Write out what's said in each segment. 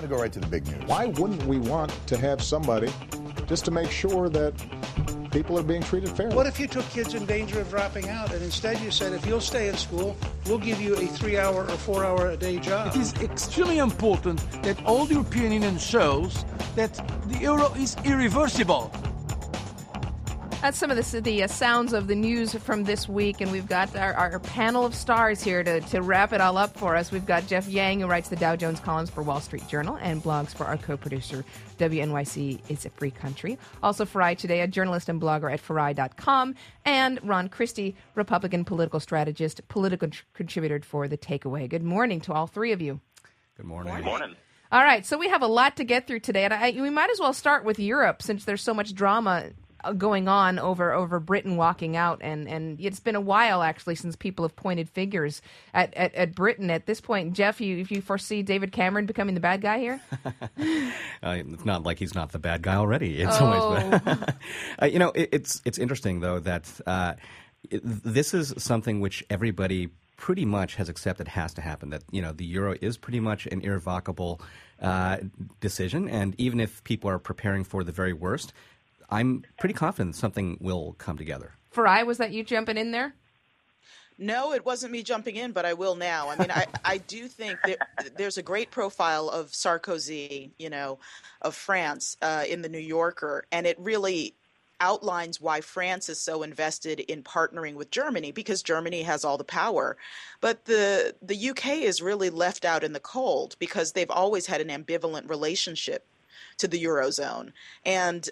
going to go right to the big news. Why wouldn't we want to have somebody just to make sure that people are being treated fairly? What if you took kids in danger of dropping out and instead you said, if you'll stay in school, we'll give you a 3-hour or 4-hour-a-day job? It is extremely important that all the European Union shows that the euro is irreversible. That's some of the sounds of the news from this week, and we've got our panel of stars here to wrap it all up for us. We've got Jeff Yang, who writes the Dow Jones columns for Wall Street Journal and blogs for our co-producer, WNYC It's a Free Country. Also Farai Chideya, a journalist and blogger at Farai.com, and Ron Christie, Republican political strategist, political contributor for The Takeaway. Good morning to all three of you. Good morning. Good morning. All right, so we have a lot to get through today, and we might as well start with Europe since there's so much drama going on over Britain walking out, and it's been a while actually since people have pointed fingers at Britain. At this point, Jeff, if you foresee David Cameron becoming the bad guy here? It's not like he's not the bad guy already. It's always been. It's interesting though that this is something which everybody pretty much has accepted has to happen. That the euro is pretty much an irrevocable decision, and even if people are preparing for the very worst, I'm pretty confident something will come together. Farai, was that you jumping in there? No, it wasn't me jumping in, but I will now. I mean, I do think there's a great profile of Sarkozy, of France in the New Yorker, and it really outlines why France is so invested in partnering with Germany, because Germany has all the power. But the UK is really left out in the cold because they've always had an ambivalent relationship to the Eurozone. And,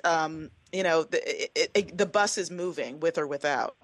the bus is moving with or without.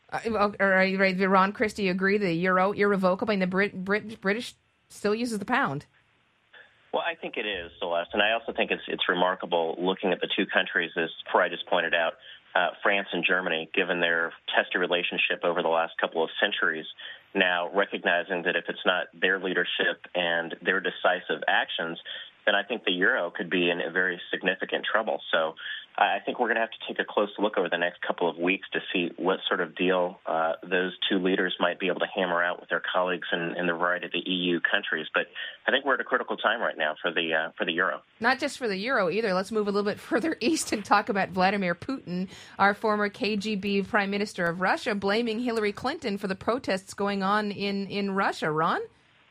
Are you ready? Ron Christie, agree the euro irrevocable, and the British still uses the pound? Well, I think it is, Celeste, and I also think it's remarkable looking at the two countries, as Farai just pointed out, France and Germany, given their testy relationship over the last couple of centuries, now recognizing that if it's not their leadership and their decisive actions, then I think the euro could be in a very significant trouble. So I think we're going to have to take a close look over the next couple of weeks to see what sort of deal those two leaders might be able to hammer out with their colleagues in the variety of the EU countries. But I think we're at a critical time right now for the euro. Not just for the euro either. Let's move a little bit further east and talk about Vladimir Putin, our former KGB Prime Minister of Russia, blaming Hillary Clinton for the protests going on in Russia. Ron?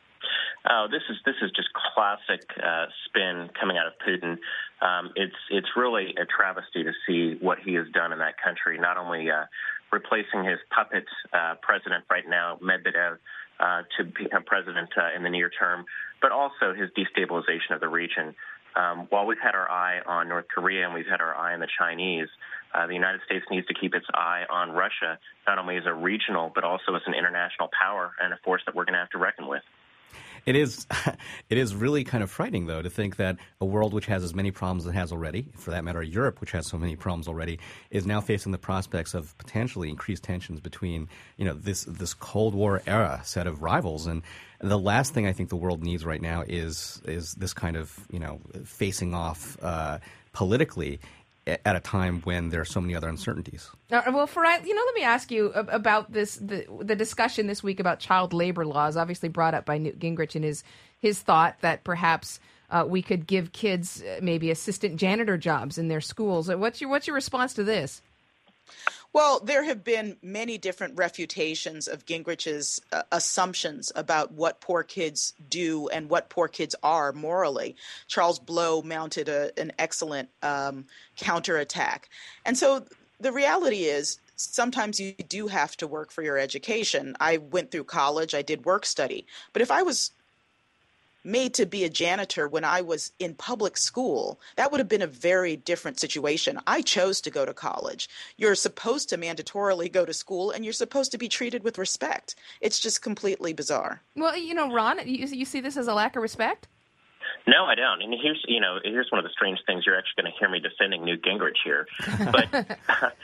Oh, this is just classic spin coming out of Putin. It's really a travesty to see what he has done in that country. Not only replacing his puppet president right now, Medvedev, to become president in the near term, but also his destabilization of the region. While we've had our eye on North Korea and we've had our eye on the Chinese, the United States needs to keep its eye on Russia, not only as a regional, but also as an international power and a force that we're going to have to reckon with. It is really kind of frightening, though, to think that a world which has as many problems as it has already, for that matter, Europe, which has so many problems already, is now facing the prospects of potentially increased tensions between, this Cold War era set of rivals. And the last thing I think the world needs right now is this kind of, facing off politically at a time when there are so many other uncertainties. Well, Farai, let me ask you about the discussion this week about child labor laws, obviously brought up by Newt Gingrich in his thought that perhaps we could give kids maybe assistant janitor jobs in their schools. What's your response to this? Well, there have been many different refutations of Gingrich's assumptions about what poor kids do and what poor kids are morally. Charles Blow mounted an excellent counterattack. And so the reality is sometimes you do have to work for your education. I went through college. I did work study. But if I was made to be a janitor when I was in public school, that would have been a very different situation. I chose to go to college. You're supposed to mandatorily go to school, and you're supposed to be treated with respect. It's just completely bizarre. Well, Ron, you see this as a lack of respect? No, I don't. And here's one of the strange things. You're actually going to hear me defending Newt Gingrich here. But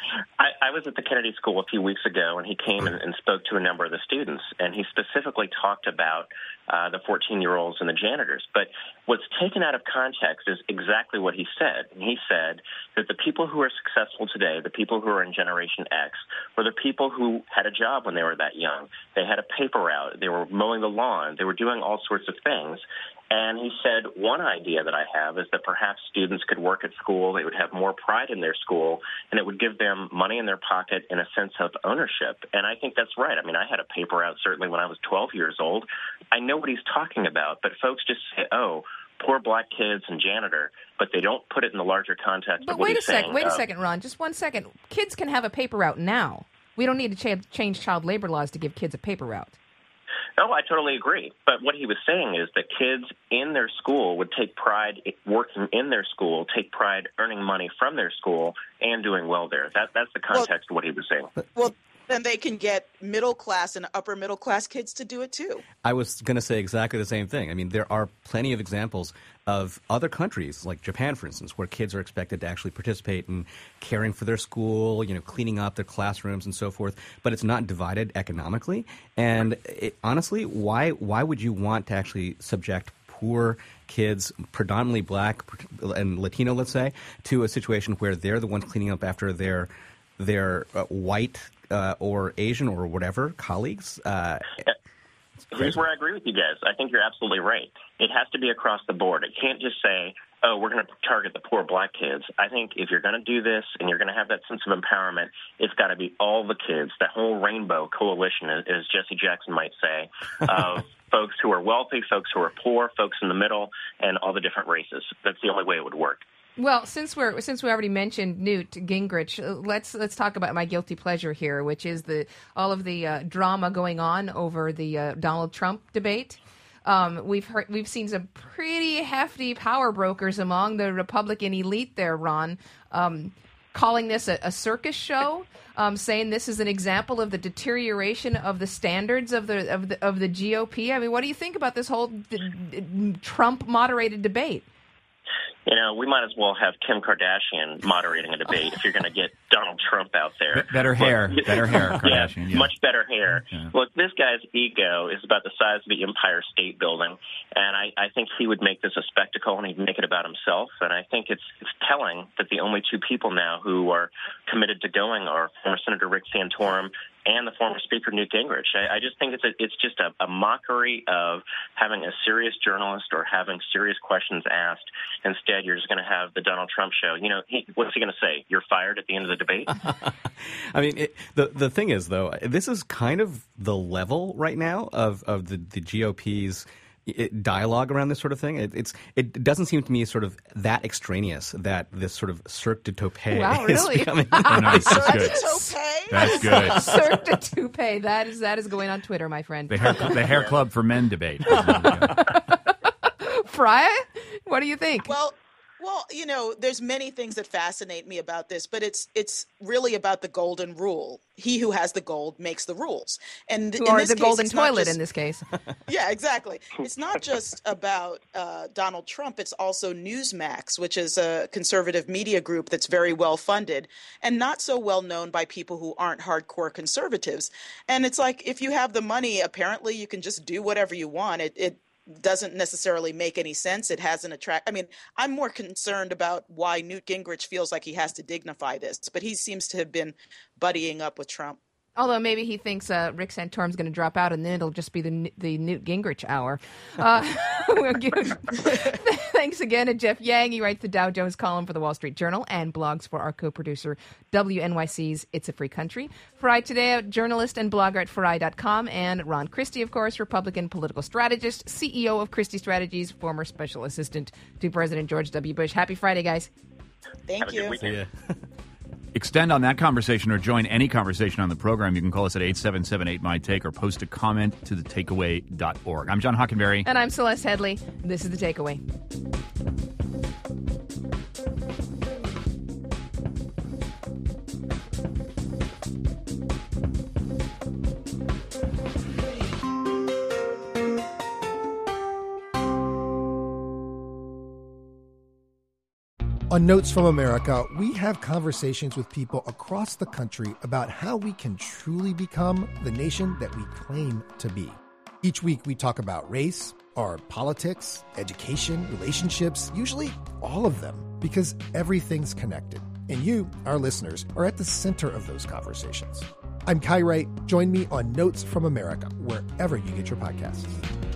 I was at the Kennedy School a few weeks ago, and he came and spoke to a number of the students, and he specifically talked about the 14-year-olds and the janitors. But what's taken out of context is exactly what he said. And he said that the people who are successful today, the people who are in Generation X, were the people who had a job when they were that young. They had a paper route. They were mowing the lawn. They were doing all sorts of things. And he said, one idea that I have is that perhaps students could work at school, they would have more pride in their school, and it would give them money in their pocket and a sense of ownership. And I think that's right. I mean, I had a paper out certainly when I was 12 years old. I know what he's talking about, but folks just say, oh, poor black kids and janitor, but they don't put it in the larger context of what he's saying. Wait a second, Ron. Just 1 second. Kids can have a paper route now. We don't need to change child labor laws to give kids a paper route. No, I totally agree. But what he was saying is that kids in their school would take pride working in their school, take pride earning money from their school, and doing well there. That's the context of what he was saying. Well, then they can get middle class and upper middle class kids to do it too. I was going to say exactly the same thing. I mean, there are plenty of examples of other countries, like Japan, for instance, where kids are expected to actually participate in caring for their school, cleaning up their classrooms and so forth, but it's not divided economically. And honestly, why would you want to actually subject poor kids, predominantly black and Latino, let's say, to a situation where they're the ones cleaning up after their white or Asian or whatever colleagues? Here's where I agree with you guys. I think you're absolutely right. It has to be across the board. It can't just say, oh, we're going to target the poor black kids. I think if you're going to do this and you're going to have that sense of empowerment, it's got to be all the kids, that whole rainbow coalition, as Jesse Jackson might say, of folks who are wealthy, folks who are poor, folks in the middle, and all the different races. That's the only way it would work. Well, since we already mentioned Newt Gingrich, let's talk about my guilty pleasure here, which is all of the drama going on over the Donald Trump debate. We've seen some pretty hefty power brokers among the Republican elite there, Ron, calling this a circus show, saying this is an example of the deterioration of the standards of the GOP. I mean, what do you think about this whole Trump moderated debate? We might as well have Kim Kardashian moderating a debate if you're going to get Donald Trump out there. Better hair, Kardashian. Yeah, much better hair. Yeah. Look, this guy's ego is about the size of the Empire State Building, and I think he would make this a spectacle, and he'd make it about himself. And I think it's telling that the only two people now who are committed to going are former Senator Rick Santorum and the former Speaker Newt Gingrich. I just think it's just a mockery of having a serious journalist or having serious questions asked. Instead, you're just going to have the Donald Trump show. What's he going to say? You're fired at the end of the debate? I mean, the thing is, though, this is kind of the level right now of the GOP's dialogue around this sort of thing. It doesn't seem to me sort of that extraneous that this sort of Cirque du Toupee is becoming. That's good. That's good. Cirque du Toupee. That is going on Twitter, my friend. The hair club for men debate. Fry, what do you think? Well, there's many things that fascinate me about this, but it's really about the golden rule. He who has the gold makes the rules. And or the golden toilet in this case. Yeah, exactly. It's not just about Donald Trump. It's also Newsmax, which is a conservative media group that's very well funded and not so well known by people who aren't hardcore conservatives. And it's like, if you have the money, apparently you can just do whatever you want. It doesn't necessarily make any sense. It hasn't I mean, I'm more concerned about why Newt Gingrich feels like he has to dignify this, but he seems to have been buddying up with Trump. Although maybe he thinks Rick Santorum's going to drop out, and then it'll just be the Newt Gingrich hour. Thanks again to Jeff Yang. He writes the Dow Jones column for the Wall Street Journal and blogs for our co-producer, WNYC's It's a Free Country. Farai Chideya, journalist and blogger at Farai.com. And Ron Christie, of course, Republican political strategist, CEO of Christie Strategies, former special assistant to President George W. Bush. Happy Friday, guys. Thank you. Extend on that conversation or join any conversation on the program. You can call us at 877-8-MY-TAKE or post a comment to thetakeaway.org. I'm John Hockenberry. And I'm Celeste Headley. This is The Takeaway. On Notes from America, we have conversations with people across the country about how we can truly become the nation that we claim to be. Each week we talk about race, our politics, education, relationships, usually all of them, because everything's connected. And you, our listeners, are at the center of those conversations. I'm Kai Wright. Join me on Notes from America, wherever you get your podcasts.